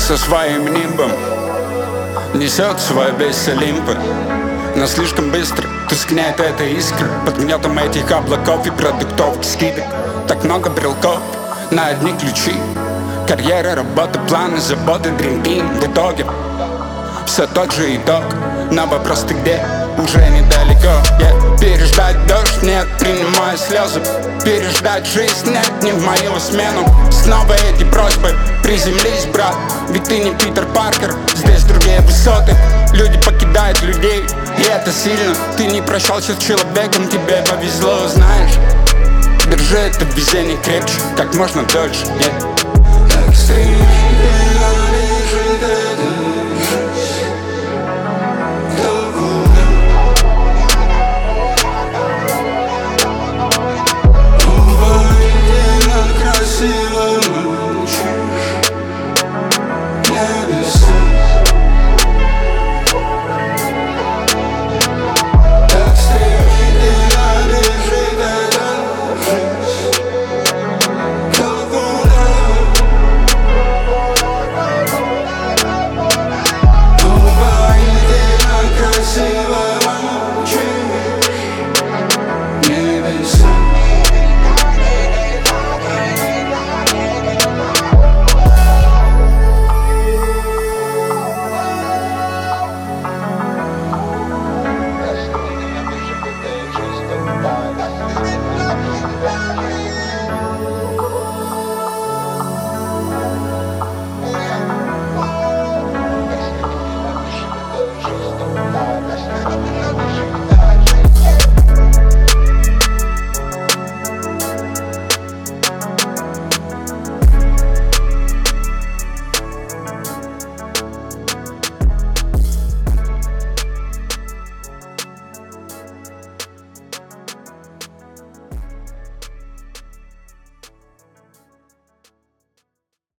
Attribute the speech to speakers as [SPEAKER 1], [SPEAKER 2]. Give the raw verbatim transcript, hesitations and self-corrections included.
[SPEAKER 1] со своим нимбом несет свой весь Олимпа. Но слишком быстро тускнеет эта искра под гнетом этих облаков и продуктовых скидок. Так много брелков на одни ключи. Карьера, работа, планы, заботы, Dream Team. В итоге все тот же итог. На вопрос ты где? Уже недалеко, yeah. Переждать дождь, нет, принимая слезы. Переждать жизнь, нет, не в мою смену. Снова эти просьбы, приземлись, брат. Ведь ты не Питер Паркер, здесь другие высоты. Люди покидают людей, и это сильно. Ты не прощался с человеком, тебе повезло, знаешь. Держи это везение крепче, как можно дольше, yeah. Extreme.